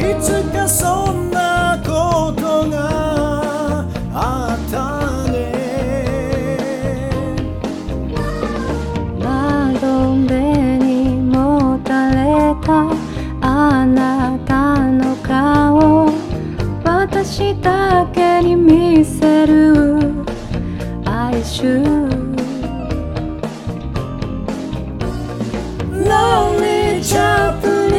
つかそんなことがあったね。 窓辺にもたれたあなたの顔、私だけに見せる哀愁。 Lonely Chaplin、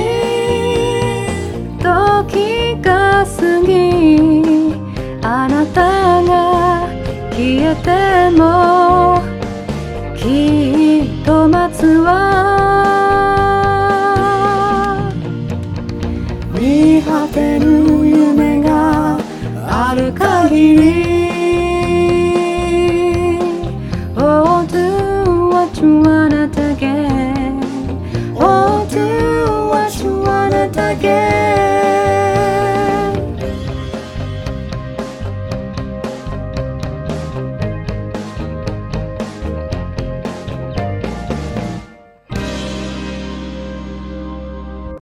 時が過ぎ、あなたが消えてもきっと待つわ。 見果てぬ夢がある限り